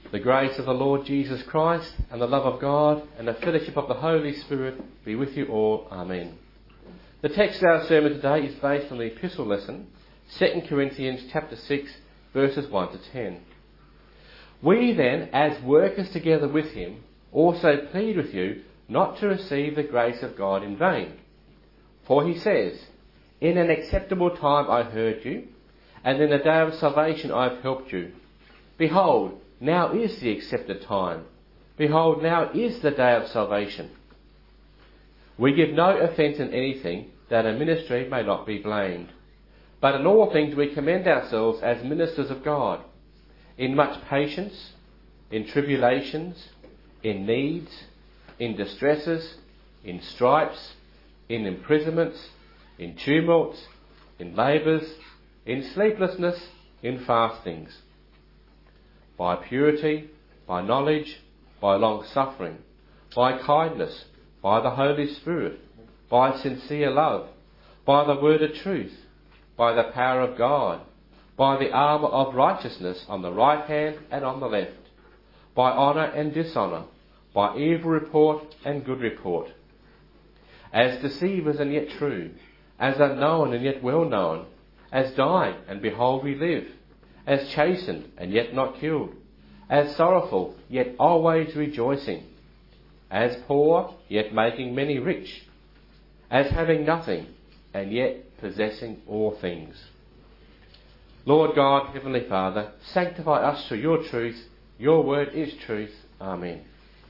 The grace of the Lord Jesus Christ and the love of God and the fellowship of the Holy Spirit be with you all. Amen. The text of our sermon today is based on the epistle lesson, 2 Corinthians chapter 6, verses 1 to 10. We then, as workers together with him, also plead with you not to receive the grace of God in vain. For he says, "In an acceptable time I heard you, and in the day of salvation I have helped you. Behold, now is the accepted time. Behold, now is the day of salvation." We give no offence in anything, that a ministry may not be blamed. But in all things we commend ourselves as ministers of God, in much patience, in tribulations, in needs, in distresses, in stripes, in imprisonments, in tumults, in labours, in sleeplessness, in fastings, by purity, by knowledge, by long-suffering, by kindness, by the Holy Spirit, by sincere love, by the word of truth, by the power of God, by the armour of righteousness on the right hand and on the left, by honour and dishonour, by evil report and good report, as deceivers and yet true, as unknown and yet well known, as dying and behold we live, as chastened and yet not killed, as sorrowful yet always rejoicing, as poor yet making many rich, as having nothing and yet possessing all things. Lord God, Heavenly Father, sanctify us through your truth. Your word is truth. Amen.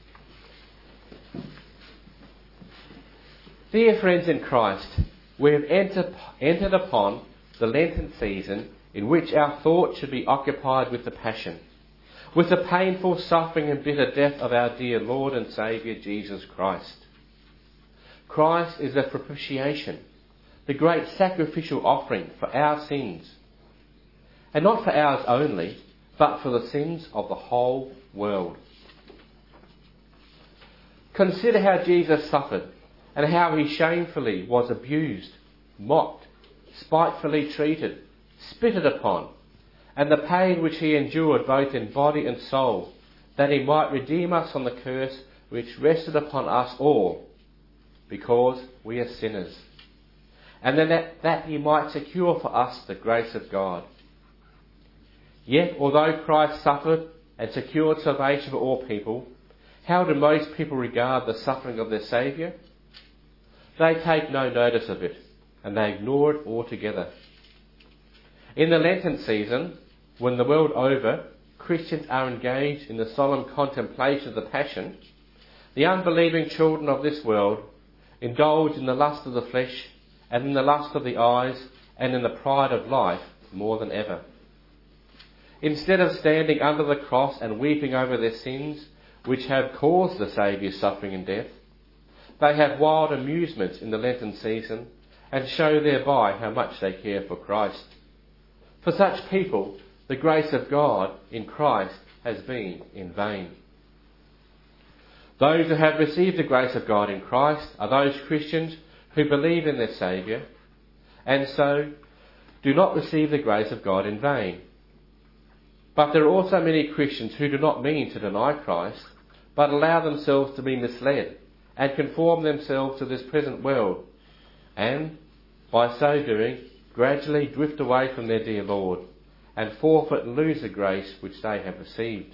Dear friends in Christ, we have entered upon the Lenten season in which our thoughts should be occupied with the Passion, with the painful suffering and bitter death of our dear Lord and Saviour Jesus Christ. Christ is the propitiation, the great sacrificial offering for our sins, and not for ours only, but for the sins of the whole world. Consider how Jesus suffered and how he shamefully was abused, mocked, spitefully treated, spitted upon, and the pain which he endured both in body and soul, that he might redeem us from the curse which rested upon us all, because we are sinners, and then that he might secure for us the grace of God. Yet, although Christ suffered and secured salvation for all people, how do most people regard the suffering of their Saviour? They take no notice of it, and they ignore it altogether. In the Lenten season, when the world over, Christians are engaged in the solemn contemplation of the Passion, the unbelieving children of this world indulge in the lust of the flesh and in the lust of the eyes and in the pride of life more than ever. Instead of standing under the cross and weeping over their sins, which have caused the Saviour's suffering and death, they have wild amusements in the Lenten season and show thereby how much they care for Christ. For such people, the grace of God in Christ has been in vain. Those who have received the grace of God in Christ are those Christians who believe in their Saviour, and so do not receive the grace of God in vain. But there are also many Christians who do not mean to deny Christ, but allow themselves to be misled and conform themselves to this present world, and, by so doing, gradually drift away from their dear Lord, and forfeit and lose the grace which they have received.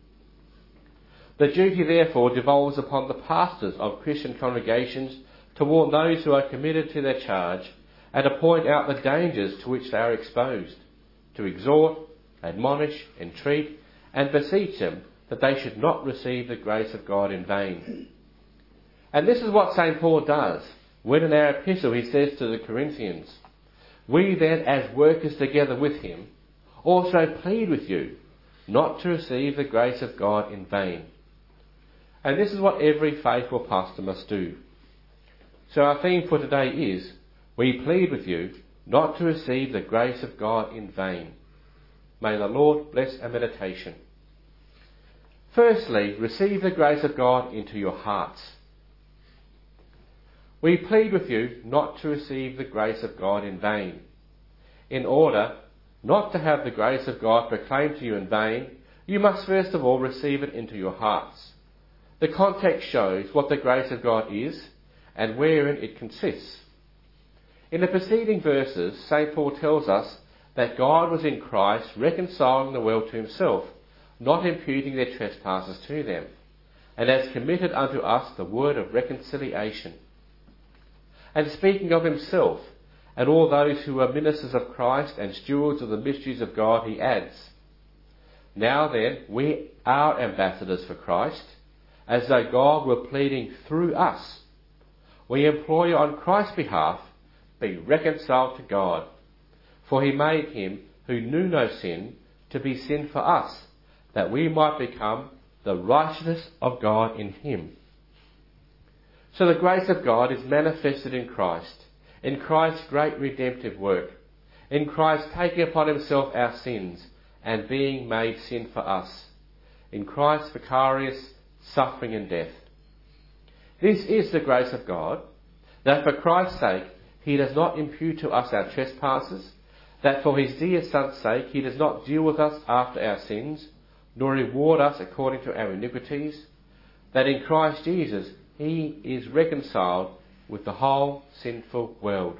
The duty therefore devolves upon the pastors of Christian congregations to warn those who are committed to their charge, and to point out the dangers to which they are exposed, to exhort, admonish, entreat, and beseech them that they should not receive the grace of God in vain. And this is what St. Paul does when in our epistle he says to the Corinthians, "We then, as workers together with him, also plead with you not to receive the grace of God in vain." And this is what every faithful pastor must do. So our theme for today is, we plead with you not to receive the grace of God in vain. May the Lord bless our meditation. Firstly, receive the grace of God into your hearts. We plead with you not to receive the grace of God in vain. In order not to have the grace of God proclaimed to you in vain, you must first of all receive it into your hearts. The context shows what the grace of God is and wherein it consists. In the preceding verses, St. Paul tells us that God was in Christ reconciling the world to himself, not imputing their trespasses to them, and has committed unto us the word of reconciliation. And speaking of himself and all those who are ministers of Christ and stewards of the mysteries of God, he adds, now then, we are ambassadors for Christ, as though God were pleading through us. We implore you on Christ's behalf, be reconciled to God. For he made him who knew no sin to be sin for us, that we might become the righteousness of God in him. So the grace of God is manifested in Christ's great redemptive work, in Christ taking upon himself our sins and being made sin for us, in Christ's vicarious suffering and death. This is the grace of God, that for Christ's sake he does not impute to us our trespasses, that for his dear Son's sake he does not deal with us after our sins, nor reward us according to our iniquities, that in Christ Jesus he is reconciled with the whole sinful world.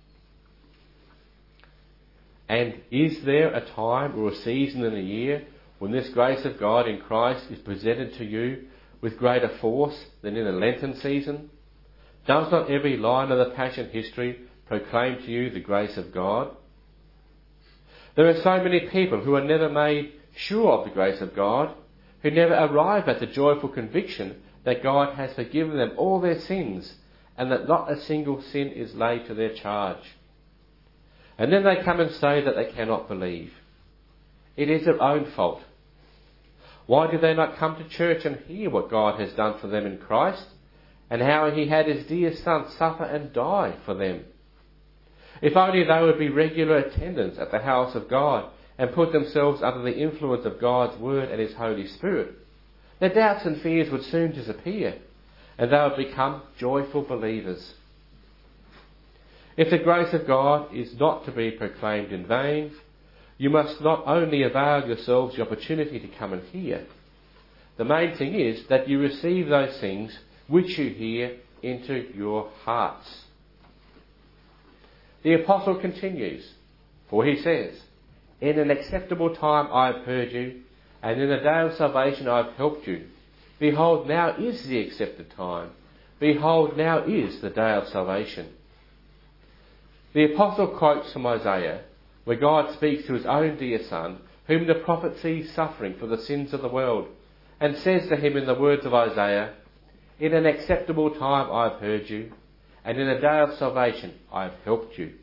And is there a time or a season in the year when this grace of God in Christ is presented to you with greater force than in a Lenten season? Does not every line of the Passion history proclaim to you the grace of God? There are so many people who are never made sure of the grace of God, who never arrive at the joyful conviction that God has forgiven them all their sins and that not a single sin is laid to their charge. And then they come and say that they cannot believe. It is their own fault. Why do they not come to church and hear what God has done for them in Christ, and how he had his dear Son suffer and die for them? If only they would be regular attendants at the house of God and put themselves under the influence of God's Word and his Holy Spirit, their doubts and fears would soon disappear, and they would become joyful believers. If the grace of God is not to be proclaimed in vain, you must not only avail yourselves the opportunity to come and hear. The main thing is that you receive those things which you hear into your hearts. The apostle continues, for he says, in an acceptable time I have heard you, and in a day of salvation I have helped you. Behold, now is the accepted time. Behold, now is the day of salvation. The apostle quotes from Isaiah, where God speaks to his own dear Son, whom the prophet sees suffering for the sins of the world, and says to him in the words of Isaiah, in an acceptable time I have heard you, and in a day of salvation I have helped you.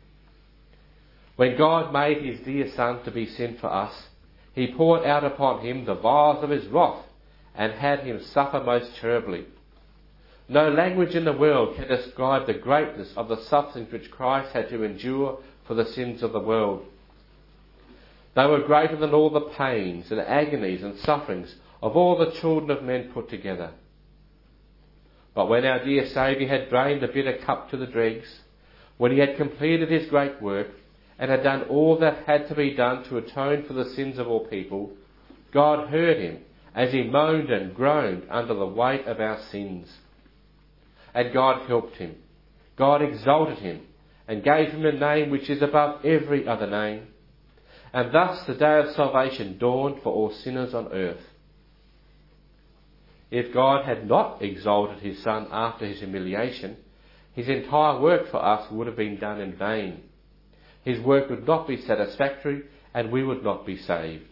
When God made his dear Son to be sin for us, he poured out upon him the vials of his wrath, and had him suffer most terribly. No language in the world can describe the greatness of the sufferings which Christ had to endure for the sins of the world. They were greater than all the pains and agonies and sufferings of all the children of men put together. But when our dear Saviour had drained the bitter cup to the dregs, when he had completed his great work, and had done all that had to be done to atone for the sins of all people, God heard him as he moaned and groaned under the weight of our sins. And God helped him. God exalted him and gave him a name which is above every other name. And thus the day of salvation dawned for all sinners on earth. If God had not exalted his Son after his humiliation, his entire work for us would have been done in vain. His work would not be satisfactory, and we would not be saved.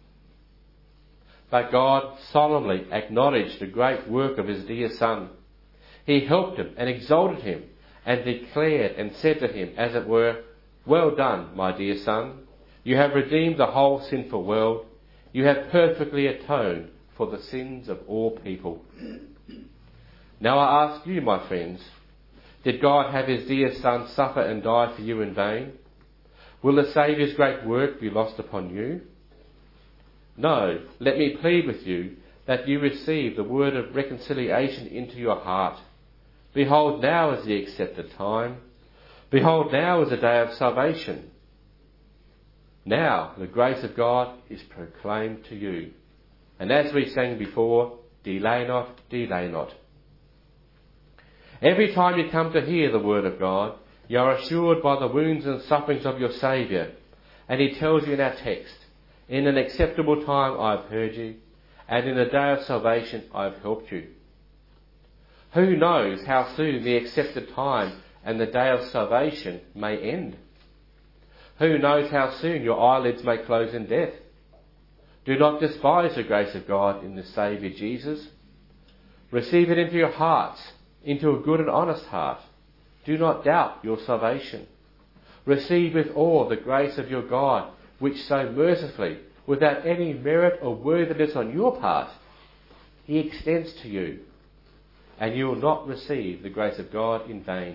But God solemnly acknowledged the great work of his dear Son. He helped him and exalted him, and declared and said to him, as it were, well done, my dear Son. You have redeemed the whole sinful world. You have perfectly atoned for the sins of all people. Now I ask you, my friends, did God have his dear Son suffer and die for you in vain? Will the Saviour's great work be lost upon you? No, let me plead with you that you receive the word of reconciliation into your heart. Behold, now is the accepted time. Behold, now is the day of salvation. Now the grace of God is proclaimed to you. And as we sang before, delay not, delay not. Every time you come to hear the word of God, you are assured by the wounds and sufferings of your Saviour. And he tells you in our text, in an acceptable time I have heard you, and in the day of salvation I have helped you. Who knows how soon the accepted time and the day of salvation may end? Who knows how soon your eyelids may close in death? Do not despise the grace of God in the Saviour Jesus. Receive it into your hearts, into a good and honest heart. Do not doubt your salvation. Receive with awe the grace of your God, which so mercifully, without any merit or worthiness on your part, he extends to you, and you will not receive the grace of God in vain.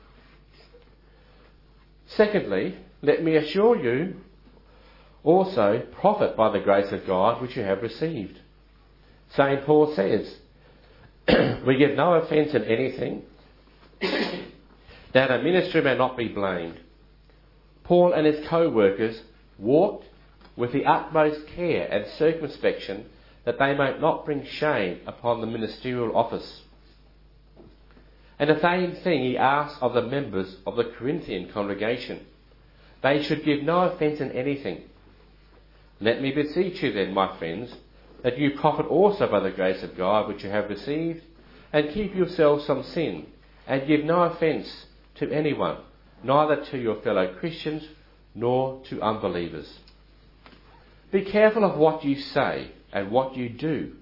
Secondly, let me assure you, also profit by the grace of God which you have received. St. Paul says, we give no offence in anything, that a ministry may not be blamed. Paul and his co-workers walked with the utmost care and circumspection that they might not bring shame upon the ministerial office. And the same thing he asked of the members of the Corinthian congregation. They should give no offence in anything. Let me beseech you then, my friends, that you profit also by the grace of God which you have received, and keep yourselves from sin, and give no offence to anyone, neither to your fellow Christians nor to unbelievers. Be careful of what you say and what you do.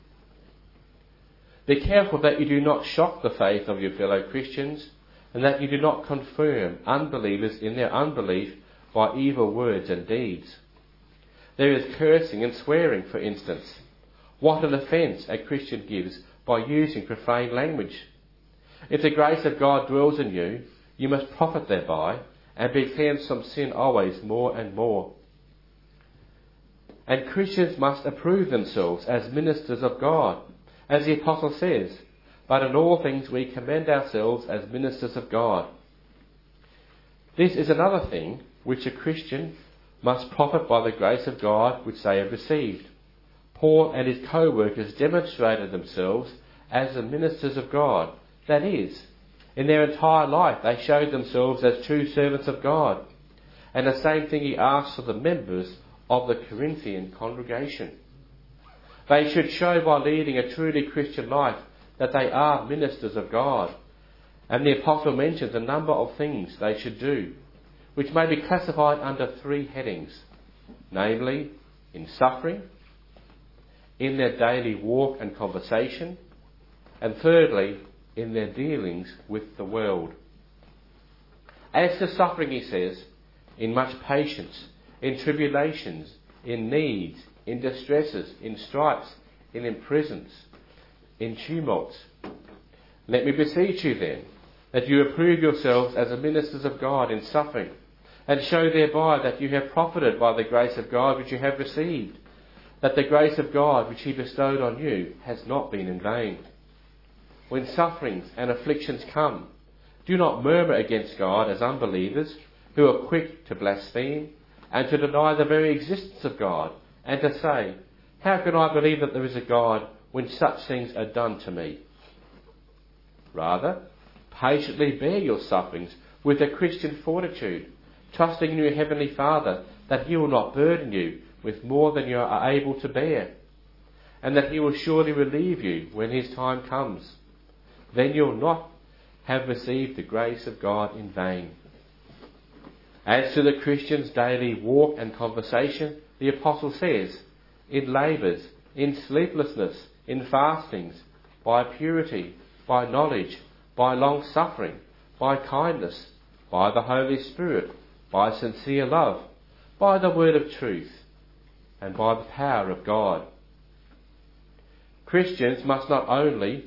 Be careful that you do not shock the faith of your fellow Christians, and that you do not confirm unbelievers in their unbelief by evil words and deeds. There is cursing and swearing, for instance. What an offence a Christian gives by using profane language. If the grace of God dwells in you, you must profit thereby, and be cleansed from sin always more and more. And Christians must approve themselves as ministers of God, as the Apostle says, but in all things we commend ourselves as ministers of God. This is another thing which a Christian must profit by the grace of God which they have received. Paul and his co-workers demonstrated themselves as the ministers of God. That is, in their entire life they showed themselves as true servants of God. And the same thing he asks of the members of the Corinthian congregation. They should show by leading a truly Christian life that they are ministers of God. And the Apostle mentions a number of things they should do, which may be classified under three headings, namely, in suffering, in their daily walk and conversation, and thirdly, in their dealings with the world. As to suffering, he says, in much patience, in tribulations, in needs, in distresses, in stripes, in imprisons, in tumults. Let me beseech you then, that you approve yourselves as the ministers of God in suffering, and show thereby that you have profited by the grace of God which you have received, that the grace of God which he bestowed on you has not been in vain. When sufferings and afflictions come, do not murmur against God as unbelievers, who are quick to blaspheme, and to deny the very existence of God, and to say, how can I believe that there is a God when such things are done to me? Rather, patiently bear your sufferings with a Christian fortitude, trusting in your Heavenly Father that he will not burden you with more than you are able to bear, and that he will surely relieve you when his time comes. Then you will not have received the grace of God in vain. As to the Christian's daily walk and conversation, the Apostle says, in labours, in sleeplessness, in fastings, by purity, by knowledge, by long suffering, by kindness, by the Holy Spirit, by sincere love, by the word of truth, and by the power of God. Christians must not only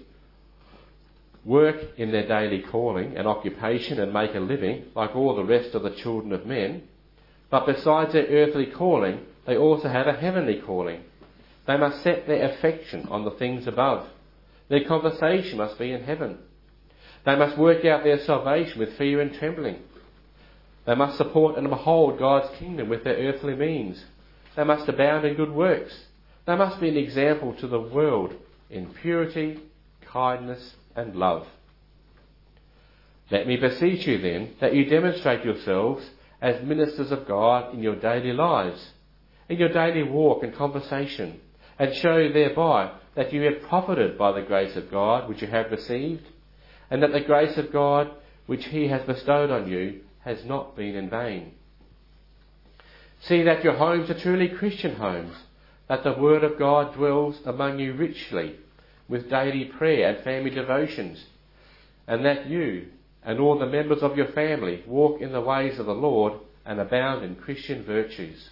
work in their daily calling and occupation and make a living like all the rest of the children of men, but besides their earthly calling, they also have a heavenly calling. They must set their affection on the things above. Their conversation must be in heaven. They must work out their salvation with fear and trembling. They must support and uphold God's kingdom with their earthly means. They must abound in good works. They must be an example to the world in purity, kindness, and love. Let me beseech you then that you demonstrate yourselves as ministers of God in your daily lives, in your daily walk and conversation, and show thereby that you have profited by the grace of God which you have received, and that the grace of God which He has bestowed on you has not been in vain. See that your homes are truly Christian homes, that the Word of God dwells among you richly, with daily prayer and family devotions, and that you and all the members of your family walk in the ways of the Lord and abound in Christian virtues.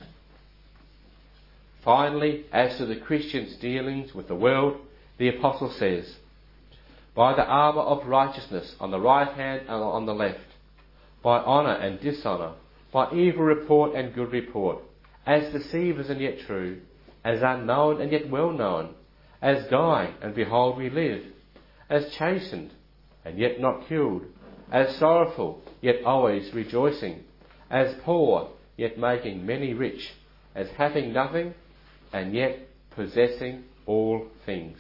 Finally, as to the Christian's dealings with the world, the Apostle says, by the armour of righteousness on the right hand and on the left, by honour and dishonour, by evil report and good report, as deceivers and yet true, as unknown and yet well known, as dying and behold we live, as chastened and yet not killed, as sorrowful yet always rejoicing, as poor yet making many rich, as having nothing and yet possessing all things.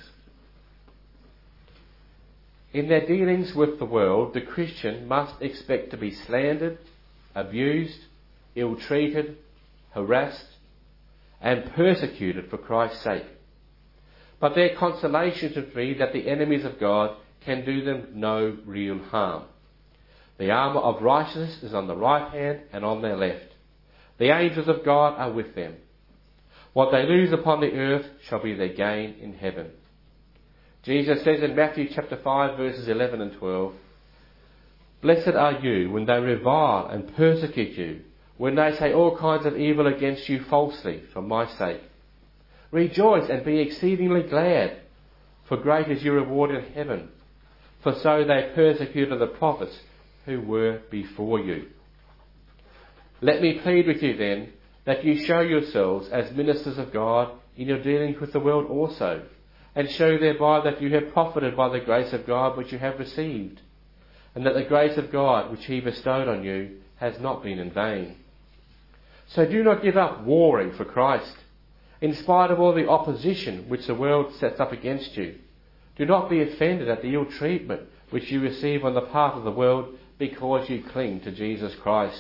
In their dealings with the world, the Christian must expect to be slandered, abused, ill-treated, harassed, and persecuted for Christ's sake. But their consolation should be that the enemies of God can do them no real harm. The armour of righteousness is on the right hand and on their left. The angels of God are with them. What they lose upon the earth shall be their gain in heaven. Jesus says in Matthew chapter 5 verses 11 and 12, blessed are you when they revile and persecute you, when they say all kinds of evil against you falsely for my sake. Rejoice and be exceedingly glad, for great is your reward in heaven. For so they persecuted the prophets who were before you. Let me plead with you then that you show yourselves as ministers of God in your dealings with the world also, and show thereby that you have profited by the grace of God which you have received, and that the grace of God which He bestowed on you has not been in vain. So do not give up warring for Christ, in spite of all the opposition which the world sets up against you. Do not be offended at the ill treatment which you receive on the part of the world because you cling to Jesus Christ.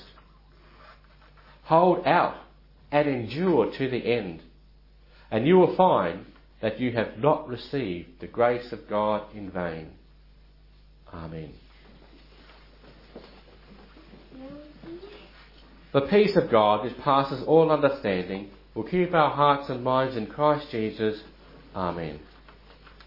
Hold out and endure to the end, and you will find that you have not received the grace of God in vain. Amen. The peace of God, which passes all understanding, will keep our hearts and minds in Christ Jesus. Amen.